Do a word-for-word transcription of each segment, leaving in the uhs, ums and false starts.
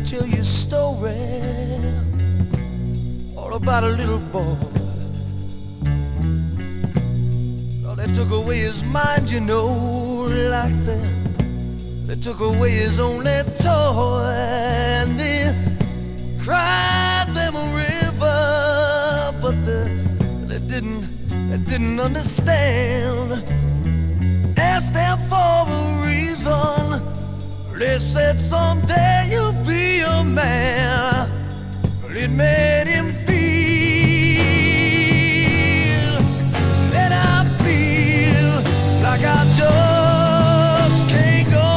tell you a story all about a little boy. Oh, they took away his mind, you know, like that. They took away his only toy, and he cried them a river, but they, they didn't, they didn't understand. Asked them for a reason. They said someday you'll be a man. It made him feel, and I feel like I just can't go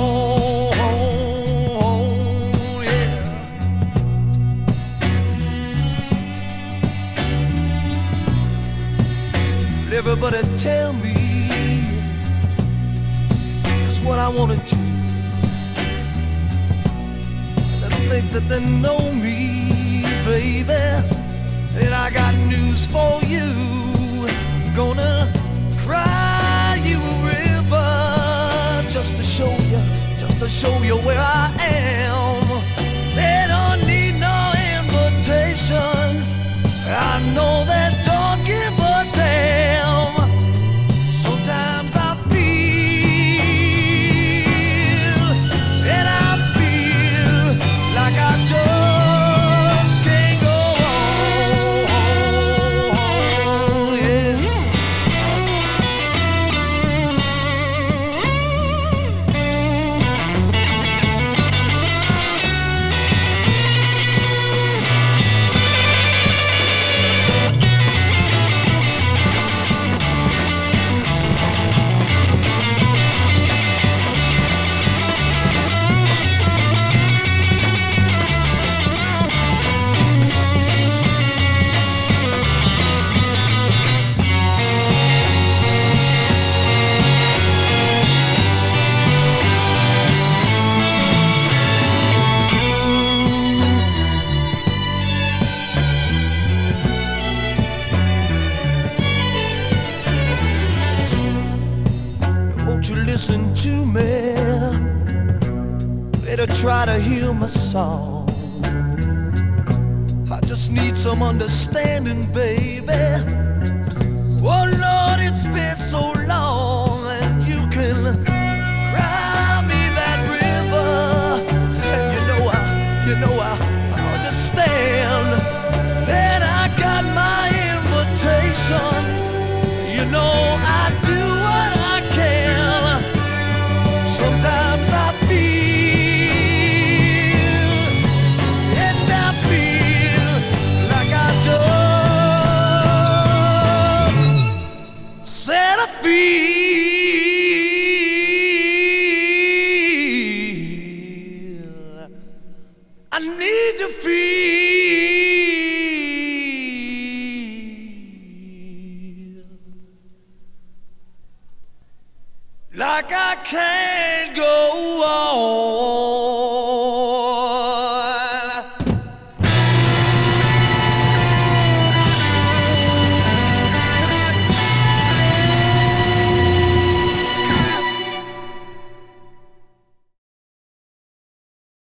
on, yeah. Everybody tell me just what I wanna do. Think that they know me, baby, and I got news for you. Gonna cry you a river just to show you, just to show you where I am. They don't need no invitations. I know they don't give a damn. Sometimes I feel, and I like I just can't go on, yeah. Won't you listen to me? Better try to hear my song. I just need some understanding, baby. Oh Lord, it's been so long, and you can cry me that river. And you know I, you know I, I understand. Then I got my invitation. You know I do what I can. Sometimes I feel, and I feel like I just said I feel. I need to feel like I can't go on.